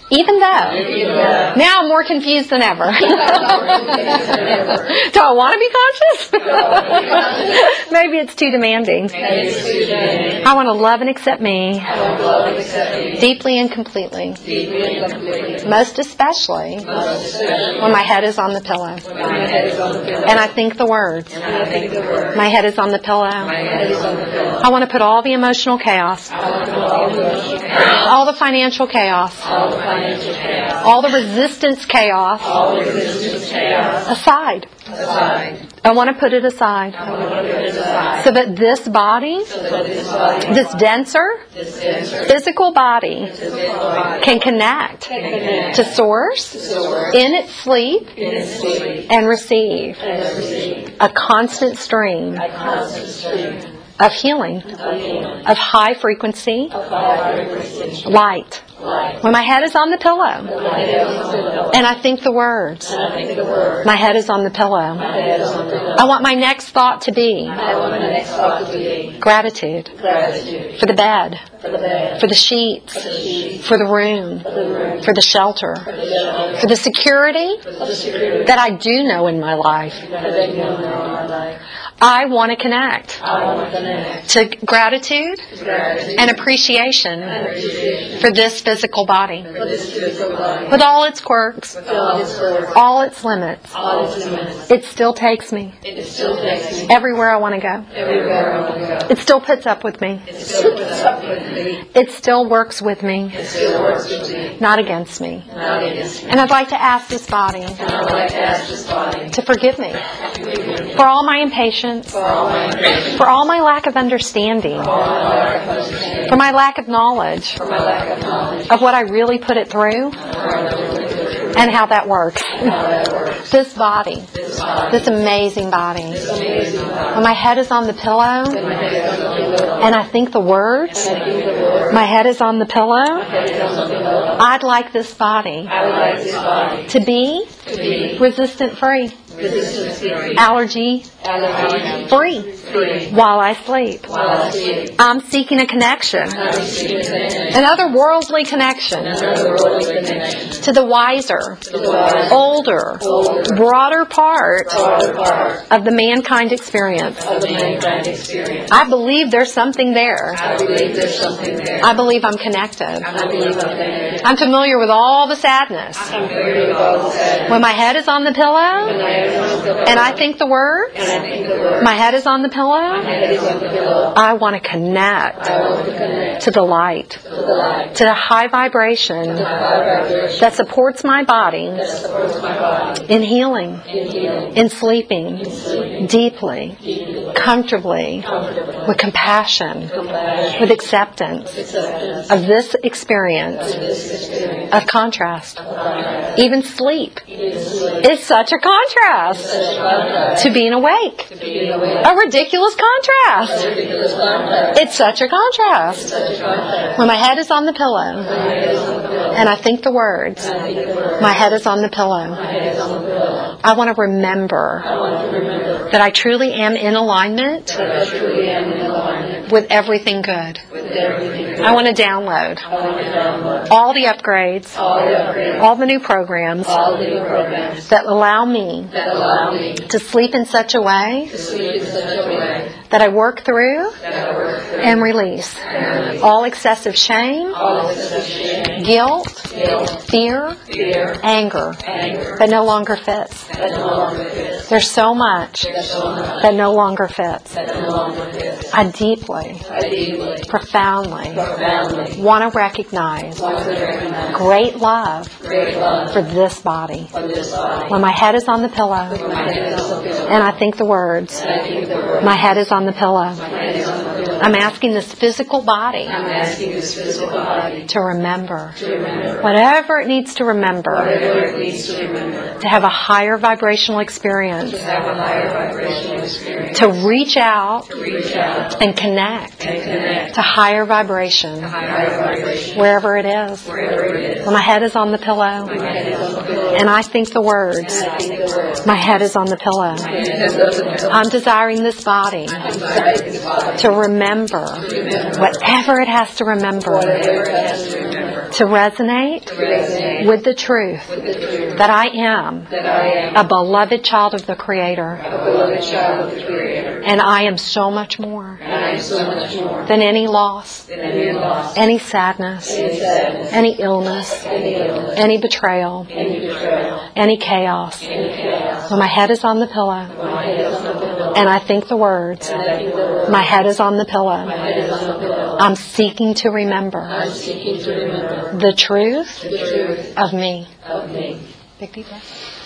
Even though. Now I'm more confused than ever. Do I want to be conscious? Maybe it's too demanding. I want to love and accept me. Deeply and completely. Most especially when my head is on the pillow. And I think the words. My head is on the pillow. I want to put all the emotional chaos, all the financial chaos, all the resistance chaos aside. I want to put it aside so that this body, this denser physical body, can connect to Source in its sleep and receive a constant stream of healing, of high frequency light. When my head is on the pillow and I think the words, my head is on the pillow. I want my next thought to be gratitude for the bed, for the sheets, for the room, for the shelter, for the security that I do know in my life. I want to connect to gratitude and appreciation for this physical body, with all its quirks, all its limits. It still takes me everywhere I want to go. It still puts up with me. It still works with me, not against me. And I'd like to ask this body to forgive me for all my impatience, for all my lack of understanding, for my lack of knowledge of what I really put it through and how that works. This body, this amazing body, when my head is on the pillow and I think the words, my head is on the pillow, I'd like this body to be resistant free, allergy free while I sleep. I'm seeking a connection, an otherworldly connection to the wiser, older, broader part of the mankind experience. I believe there's something there. I believe I'm connected. I'm familiar with all the sadness. When my head is on the pillow and I think the words, my head is on the pillow, I want to connect to the light, to the high vibration that supports my body in healing, in sleeping deeply, comfortably, with compassion, with acceptance of this experience of contrast. Even sleep is such a contrast to being awake. A ridiculous contrast. It's such a contrast. When my head is on the pillow and I think the words, my head is on the pillow, I want to remember that I truly am in alignment with everything good. I want to download all the upgrades, all the new programs that allow me to sleep in such a way that I work through and release all excessive shame, guilt, fear, anger that no longer fits. There's so much that no longer fits. I deeply, profoundly want to recognize great love for this body. When my head is on the pillow and I think the words, my head is on the pillow, I'm asking this physical body to remember whatever it needs to remember, to have a higher vibrational experience, to reach out and connect to higher vibration wherever it is. When my head is on the pillow and I think the words, my head is on the pillow, I'm desiring this body to remember whatever it has to remember to resonate with the truth that I am a beloved child of the Creator. And I am so much more than any loss, any sadness, any illness, any betrayal, any chaos. When my head is on the pillow and I think the words, my head is on the pillow, I'm seeking to remember the truth of me. Big deep breath.